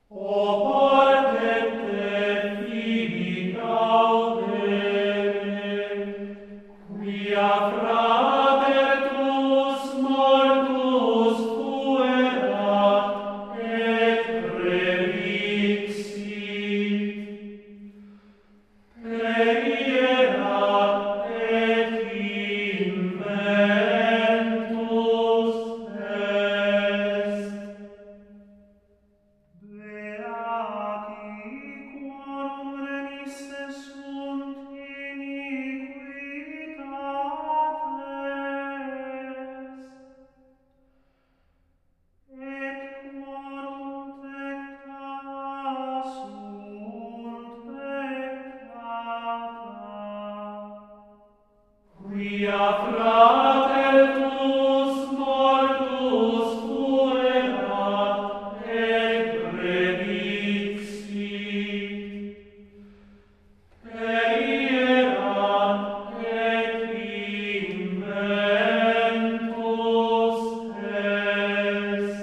Quia frater tuus mortus fuerat et redixit, peierat et inventus est.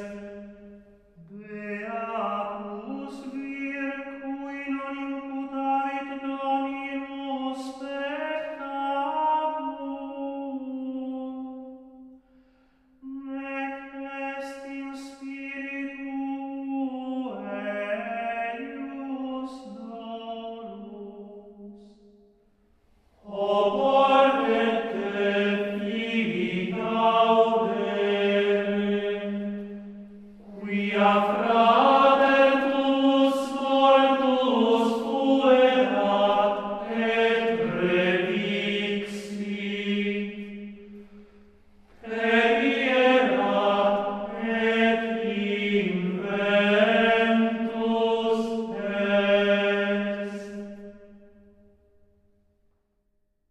Beatus vir cui non imputavit Dominus peccatum, nec est in spiritu eius dolus. Oportete Filii gaudere, quia frater